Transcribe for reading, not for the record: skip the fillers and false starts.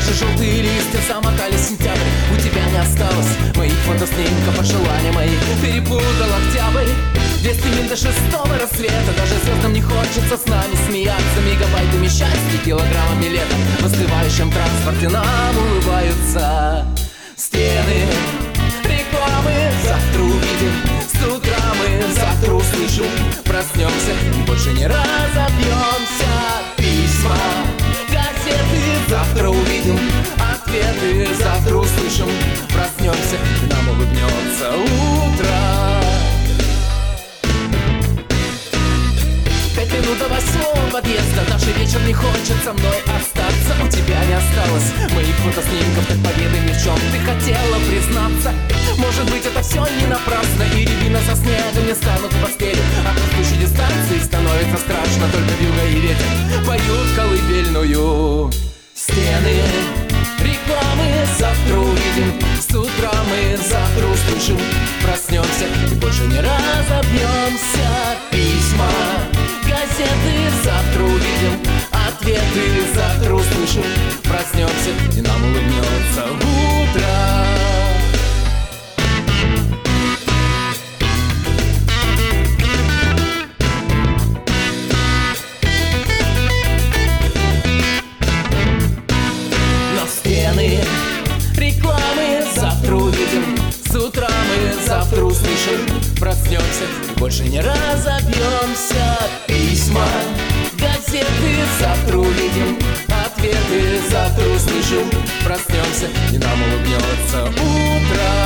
Даже желтые листья замотали сентябрь. У тебя не осталось моих фотоснимков, а желания мои перепутал октябрь. 200 миль до 6-го рассвета. Даже звездам не хочется с нами смеяться. Мегабайтами счастья, килограммами лета. В остывающем транспорте нам улыбаются стены рекламы. Завтра увидим, с утра мы завтра услышим. Проснемся и больше не разобьемся. Письма, газеты, завтра увидим ответы. Завтра услышим, проснемся и нам улыбнется утро. 5 минут до 8-го подъезда. Даже вечер не хочет со мной остаться. У тебя не осталось моих фотоснимков, так поведай мне, в чем ты хотела признаться. Может быть, это все не напрасно, и рябина со снегом не станут в постели. От растущей дистанции становится страшно. Только вьюга и ветер поют колыбельную. Стены рекламы, завтра увидим, с утра мы завтра услышим. Проснемся и больше не разобьемся. Письма, газеты, завтра увидим ответы. Завтра услышим, проснемся и нам улыбнется утро. 'Но рекламы, завтра увидим, с утра мы завтра услышим. Проснемся и больше не разобьемся. Письма, газеты, завтра увидим ответы. Завтра услышим, проснемся и нам улыбнется утро.